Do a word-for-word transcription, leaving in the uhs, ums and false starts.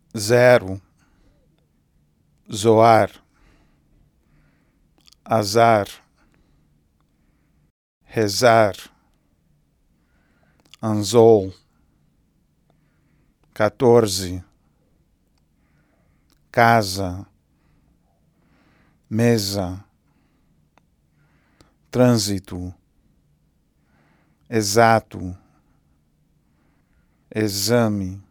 zero, zoar, azar, rezar, anzol, quatorze, casa, mesa, trânsito, exato, exame,